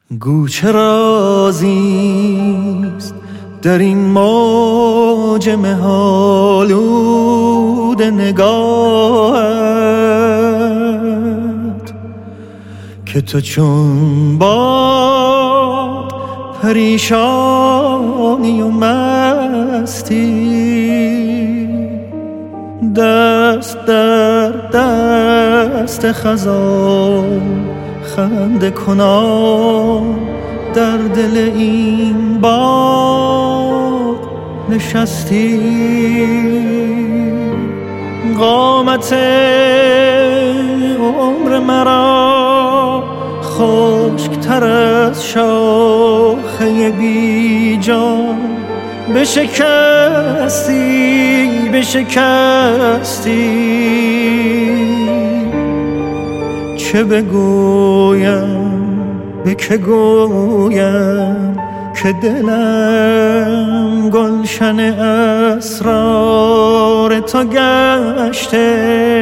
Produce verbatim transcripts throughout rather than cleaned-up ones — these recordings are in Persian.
گو چه رازیست در این موج مه‌آلود نگاهت که تو چون باد پریشانی و مستی، دست در دست خزان خنده کنان در دل این باغ نشستی. قامت عمر مرا خشک‌تر از شاخه بی جان بشکستی بشکستی. چه بگویم به که گویم که دلم گلشن اسرار تو گشته.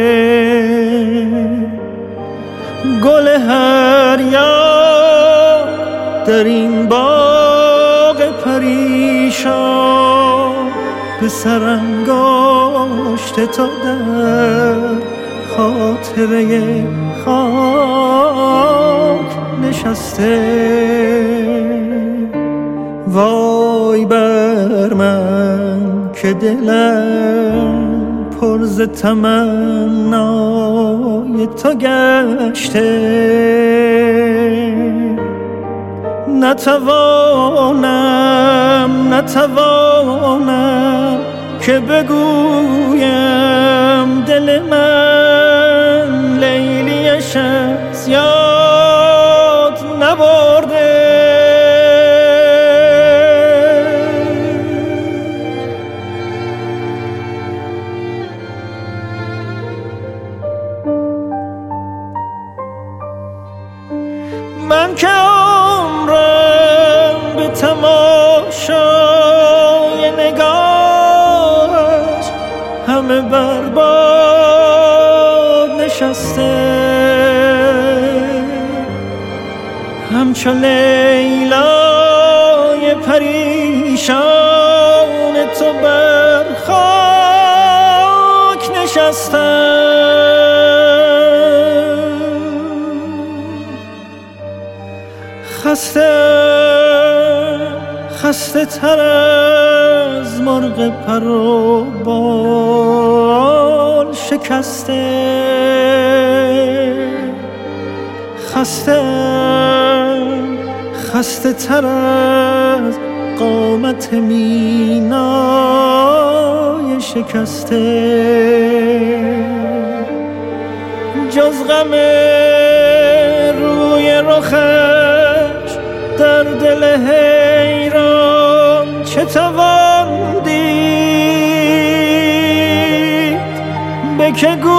گل هر یار در این باغ پریشان به سرانگشت تو در خاطره خاک نشسته. وای بر من که دلم پر ز تمنای تو گشته. نتوانم نتوانم که بگویم دل من لیلیش از یاد نبرده. من که عمرم به تماشای نگاهش همه برباد نشسته. همچو لیلای پریشان تو بر خاک نشستم. خسته خسته تر از مرغ پر و بال شکسته. خسته خسته تر از قامت مینای شکسته. جز غم روی رخش در دل حیران چه توان دید؟ به که